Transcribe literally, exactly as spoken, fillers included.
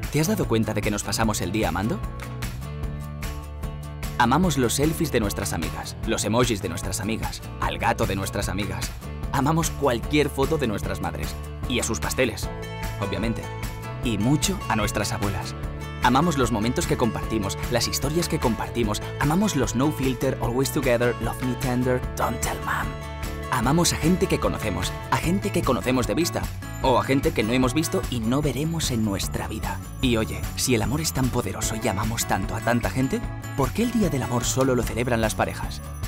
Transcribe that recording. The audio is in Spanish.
¿Te has dado cuenta de que nos pasamos el día amando? Amamos los selfies de nuestras amigas, los emojis de nuestras amigas, al gato de nuestras amigas. Amamos cualquier foto de nuestras madres. Y a sus pasteles, obviamente. Y mucho a nuestras abuelas. Amamos los momentos que compartimos, las historias que compartimos. Amamos los no filter, always together, love me tender, don't tell mom. Amamos a gente que conocemos, a gente que conocemos de vista, o a gente que no hemos visto y no veremos en nuestra vida. Y oye, si el amor es tan poderoso y amamos tanto a tanta gente, ¿por qué el Día del Amor solo lo celebran las parejas?